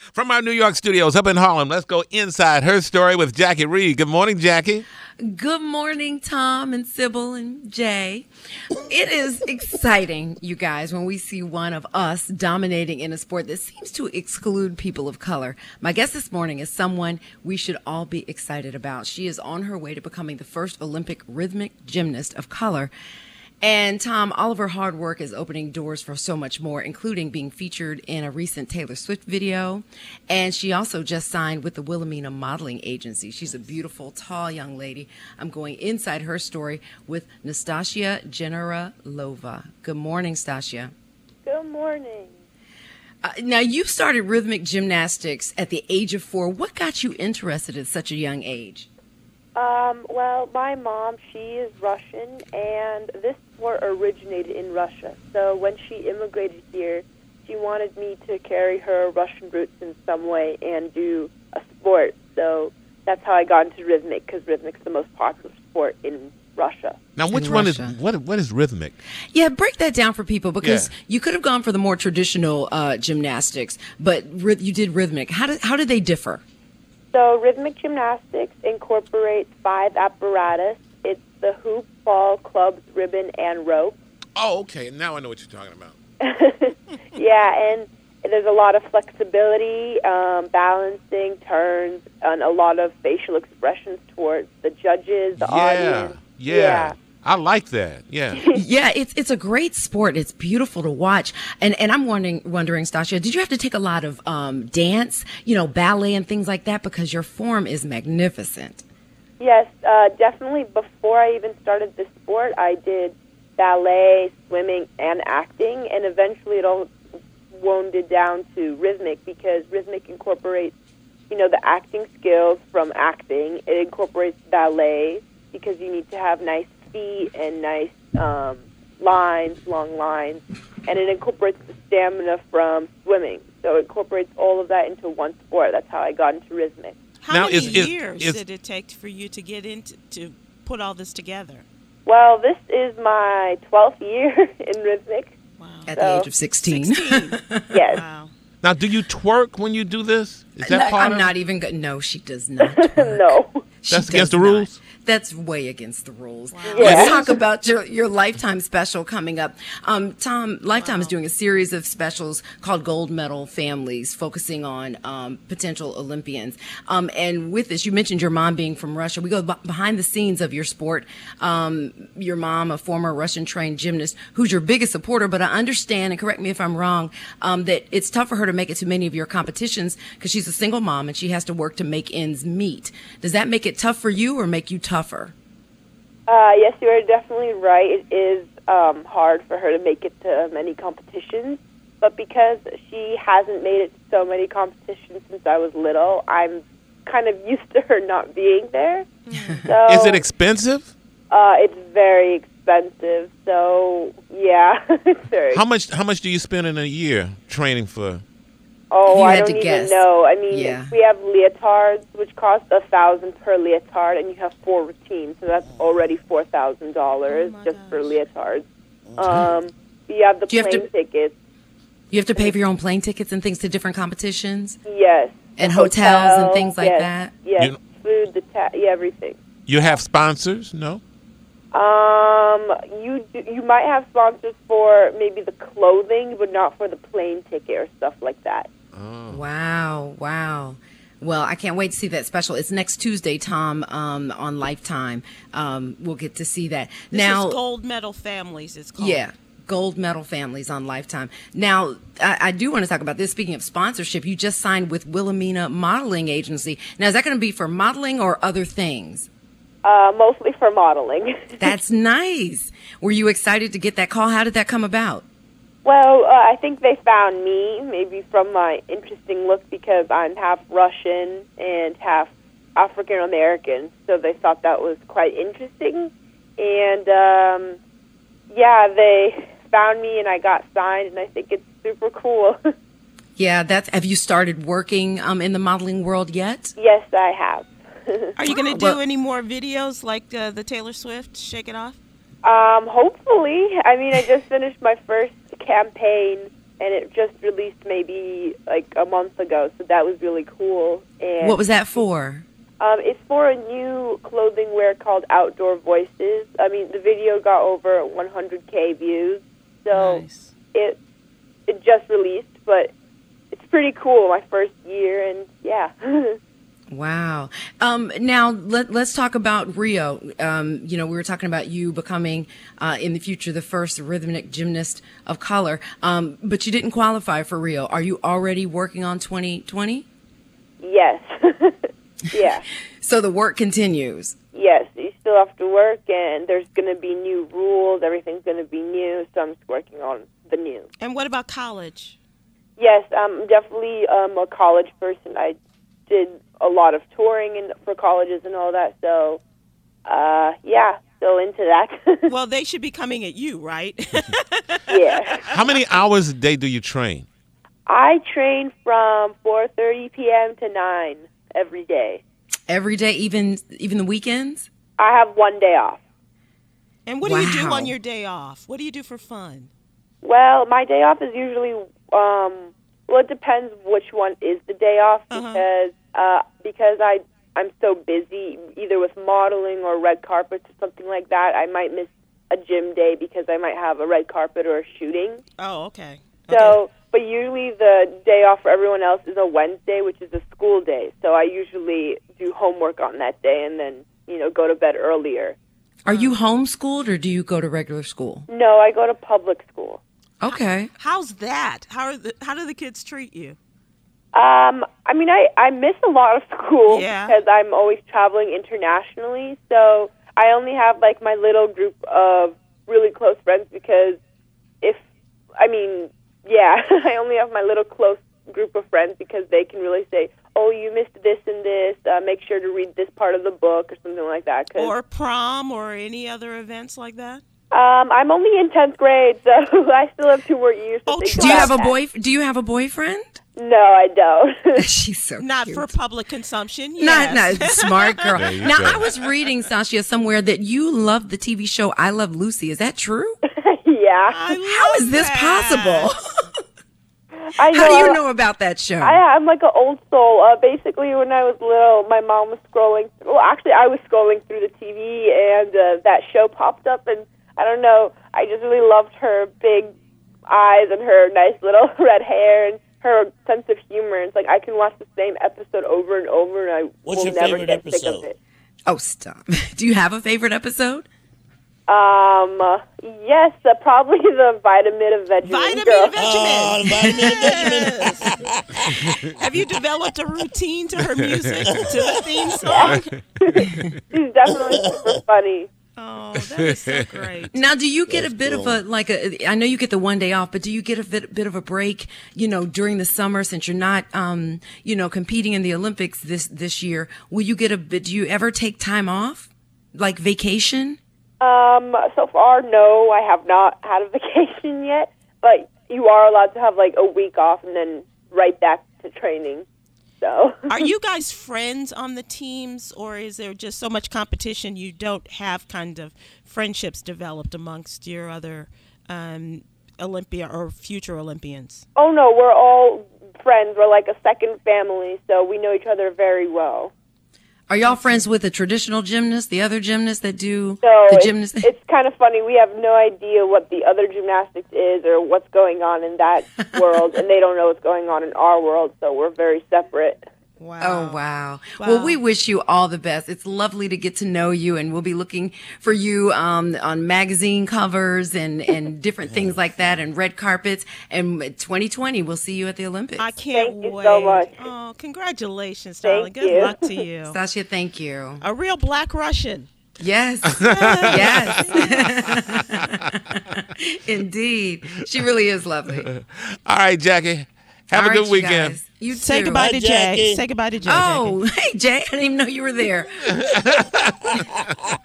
From our New York studios up in Harlem, let's go inside her story with Jackie Reed. Good morning, Jackie. Good morning, Tom and Sybil and Jay. It is exciting, you guys, when we see one of us dominating in a sport that seems to exclude people of color. My guest this morning is someone we should all be excited about. She is on her way to becoming the first Olympic rhythmic gymnast of color. And Tom, all of her hard work is opening doors for so much more, including being featured in a recent Taylor Swift video. And she also just signed with the Wilhelmina Modeling Agency. She's a beautiful, tall young lady. I'm going inside her story with Nastasia Generalova. Good morning, Stasia. Good morning. Now, you started rhythmic gymnastics at the age of 4. What got you interested at such a young age? Well, my mom, she is Russian, and this sport originated in Russia. So when she immigrated here, she wanted me to carry her Russian roots in some way and do a sport. So that's how I got into rhythmic, because rhythmic's the most popular sport in Russia. Now, which one is what is rhythmic? Yeah, break that down for people, because you could have gone for the more traditional gymnastics, but you did rhythmic. How did they differ? So rhythmic gymnastics incorporates 5 apparatus. It's the hoop, ball, clubs, ribbon, and rope. Oh, okay. Now I know what you're talking about. Yeah, and there's a lot of flexibility, balancing, turns, and a lot of facial expressions towards the judges, the audience. Yeah. I like that. Yeah. Yeah, it's a great sport. It's beautiful to watch. And I'm wondering, Stasia, did you have to take a lot of dance, ballet and things like that, because your form is magnificent? Yes, definitely. Before I even started this sport, I did ballet, swimming, and acting, and eventually it all wounded down to rhythmic, because rhythmic incorporates, the acting skills from acting. It incorporates ballet, because you need to have nice feet and nice lines, long lines, and it incorporates the stamina from swimming. So it incorporates all of that into one sport. That's how I got into rhythmic. How many years did it take for you to get into to put all this together? Well, this is my 12th year in rhythmic. Wow. At the age of 16. Yes. Wow. Now, do you twerk when you do this? Is that part I'm not even good. No, she does not twerk. No. That's against the rules? That's way against the rules. Wow. Yeah. Let's talk about your Lifetime special coming up. Tom, Lifetime is doing a series of specials called Gold Medal Families, focusing on potential Olympians. And with this, you mentioned your mom being from Russia. We go behind the scenes of your sport. Your mom, a former Russian-trained gymnast, who's your biggest supporter. But I understand, and correct me if I'm wrong, that it's tough for her to make it to many of your competitions because she's a single mom and she has to work to make ends meet. Does that make it tough for you or make you tougher? Yes, you are definitely right. It is hard for her to make it to many competitions, but because she hasn't made it to so many competitions since I was little, I'm kind of used to her not being there. So, Is it expensive? It's very expensive. So yeah, it's very. How much do you spend in a year training for? Oh, You I had don't to even guess. know. I mean, Yeah. we have leotards, which cost $1,000 per leotard, and you have 4 routines, so that's already $4,000 just for leotards. You have the Do you have plane to- tickets. You have to pay for your own plane tickets and things to different competitions? Yes. And The hotels and hotel, things like yes, that? Yes. You- Food, everything. You have sponsors? No? You might have sponsors for maybe the clothing, but not for the plane ticket or stuff like that. Wow. Well, I can't wait to see that special. It's next Tuesday, Tom, on Lifetime. We'll get to see that. This Now, is Gold Medal Families, it's called. yeah, Gold Medal Families on Lifetime. Now, I do want to talk about this. Speaking of sponsorship, you just signed with Wilhelmina Modeling Agency. Now, is that going to be for modeling or other things? Mostly for modeling. That's nice. Were you excited to get that call? How did that come about? Well, I think they found me, maybe from my interesting look, because I'm half Russian and half African American, so they thought that was quite interesting. And, they found me and I got signed, and I think it's super cool. Yeah, have you started working in the modeling world yet? Yes, I have. Are you going to do Well- any more videos like the Taylor Swift Shake It Off? Hopefully. I mean, I just finished my first campaign and it just released maybe like a month ago, so that was really cool. And What was that for? it's for a new clothing wear called Outdoor Voices. I mean, the video got over 100K views, so Nice. it just released, but it's pretty cool. My first year, and yeah. Wow. Now let's talk about Rio. We were talking about you becoming in the future the first rhythmic gymnast of color, but you didn't qualify for Rio. Are you already working on 2020? Yes. Yeah. So the work continues. Yes, you still have to work, and there's going to be new rules. Everything's going to be new, so I'm just working on the new. And what about college? Yes, I'm definitely a college person. I did a lot of touring for colleges and all that, so, yeah, still into that. Well, they should be coming at you, right? Yeah. How many hours a day do you train? I train from 4:30 p.m. to 9 every day. Every day, even the weekends? I have one day off. And what do you do Wow. on your day off? What do you do for fun? Well, my day off is usually, well, it depends which one is the day off, because I'm so busy, either with modeling or red carpets or something like that, I might miss a gym day because I might have a red carpet or a shooting. Oh, okay. So, but usually the day off for everyone else is a Wednesday, which is a school day. So I usually do homework on that day and then, go to bed earlier. Are you homeschooled or do you go to regular school? No, I go to public school. Okay. How's that? How do the kids treat you? I mean, I miss a lot of school Yeah. because I'm always traveling internationally. So I only have like my little group of really close friends because I only have my little close group of friends because they can really say, oh, you missed this and this, make sure to read this part of the book or something like that. Or prom or any other events like that? I'm only in 10th grade, so I still have 2 more years to think Do you about have a that. Do you have a boyfriend? No, I don't. She's so Not cute. for public consumption. Not Yes. smart girl. There you Now, go. I was reading, Sasha, somewhere that you love the TV show I Love Lucy. Is that true? Yeah. How is this possible? I know. How do you know about that show? I'm like an old soul. Basically, when I was little, my mom was scrolling. Well, actually, I was scrolling through the TV, and that show popped up, and I don't know. I just really loved her big eyes and her nice little red hair and her sense of humor. It's like I can watch the same episode over and over, and I What's will your never favorite get sick of episode? it. Oh, stop. Do you have a favorite episode? Yes, probably the Vitamin of Vegemite Vitamin Girl. Oh, the vitamin and Benjamin. Have you developed a routine to her music, to the theme song? She's definitely super funny. Oh, that is so great. Now, do you get That's a bit of cool. I know you get the one day off, but do you get a bit of a break, during the summer since you're not, competing in the Olympics this year? Will you do you ever take time off? Like vacation? So far, no, I have not had a vacation yet, but you are allowed to have like a week off and then right back to training. So. Are you guys friends on the teams, or is there just so much competition you don't have kind of friendships developed amongst your other Olympia or future Olympians? Oh, no, we're all friends. We're like a second family, so we know each other very well. Are y'all friends with the traditional gymnasts, the other gymnasts that do So the gymnastics? it's kind of funny. We have no idea what the other gymnastics is or what's going on in that world, and they don't know what's going on in our world, so we're very separate. Wow. Oh, wow. Well, we wish you all the best. It's lovely to get to know you, and we'll be looking for you on magazine covers and different things like that and red carpets. And 2020, we'll see you at the Olympics. I can't Thank you wait. so much. Oh, congratulations, darling. Thank Good you. luck to you. Sasha, thank you. A real Black Russian. Yes. Yes. Indeed. She really is lovely. All right, Jackie. Have All a good right, you weekend. guys. You Say too. goodbye Bye, to Jay. Jackie. Say goodbye to Jay. Oh, hey, Jay. I didn't even know you were there.